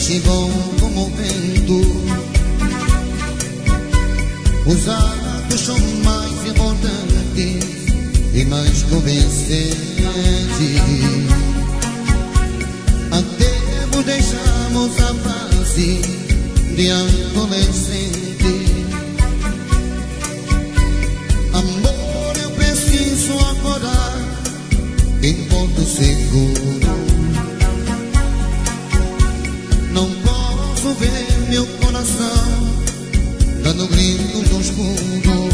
e bom como o vento. Os atos são mais importantes e mais convincentes. Até vos deixamos a face de adolescente. Amor, eu preciso acordar em porto seguro. Não posso ver meu coração dando gritos no escuro.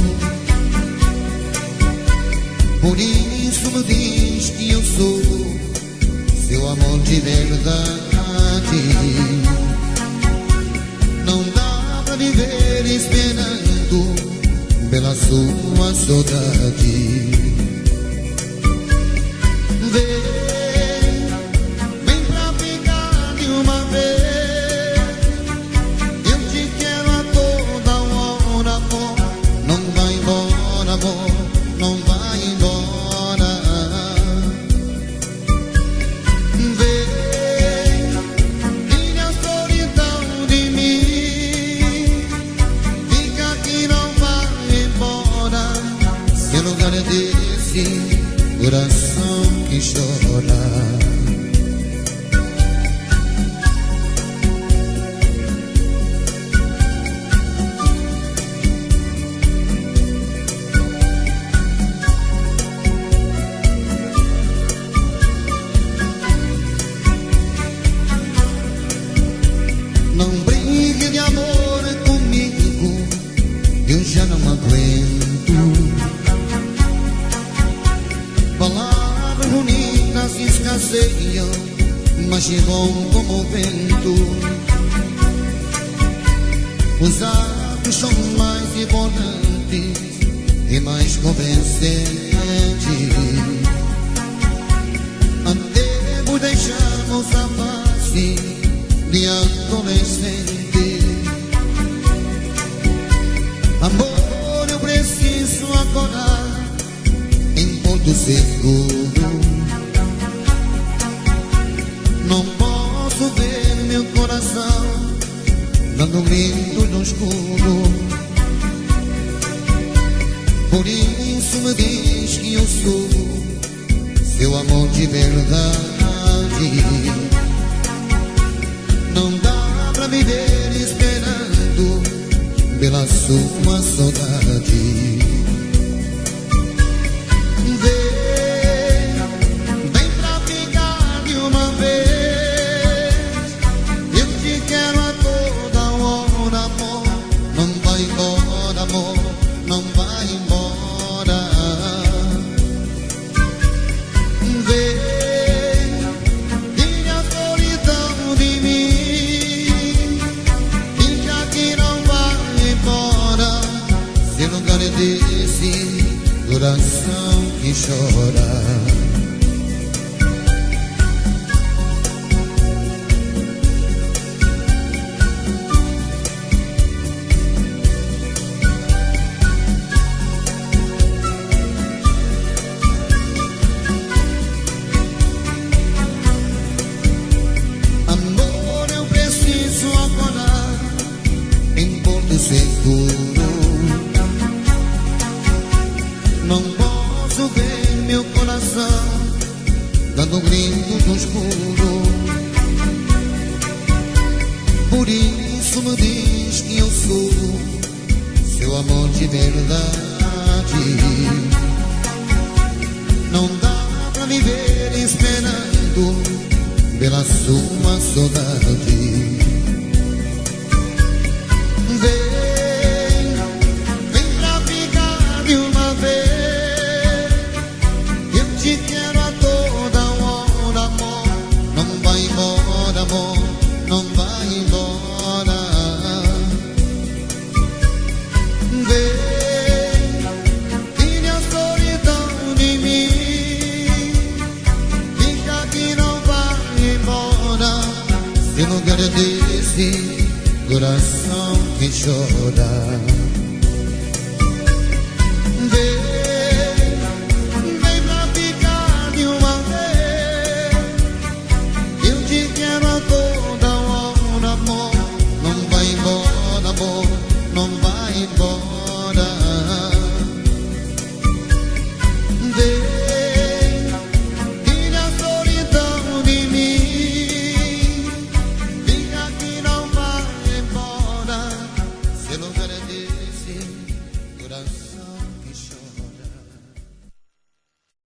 Por isso me diz que eu sou seu amor de verdade. Não dá pra viver esperando pela sua saudade. Vem pra ficar de uma vez. Eu te quero a toda hora, amor. Não vai embora, amor. Não vai embora. Vem, tira a solidão de mim. Fica aqui, não vai embora. Seu lugar é desse coração que chora. Não brigue de amor comigo, eu já não aguento. Palavras bonitas escasseiam, mas chegam como o vento. Os atos são mais importantes e mais convincentes. Até vos deixamos a face de adolescente. Amor, eu preciso acordar em porto seguro. Não posso ver meu coração dando gritos no escuro. Por isso me diz que eu sou seu amor de verdade. Não dá pra viver esperando pela sua saudade. Vem pra ficar de uma vez. Eu te quero a toda hora, amor. Não vai embora, amor. Não vai embora. Vem, tira a solidão de mim. Fica aqui, não vai embora. Seu lugar é desse coração que chora. Amor, eu preciso acordar em porto seguro. Não posso ver meu coração dando gritos no escuro. Por isso me diz que eu sou seu amor de verdade. Não dá pra viver esperando pela sua saudade. Vem pra ficar de uma vez. Eu te quero a toda hora, amor. Não vai embora, amor. Não vai embora. Vem, tira a solidão de mim. Fica aqui, não vai embora. Seu lugar é desse coração que chora.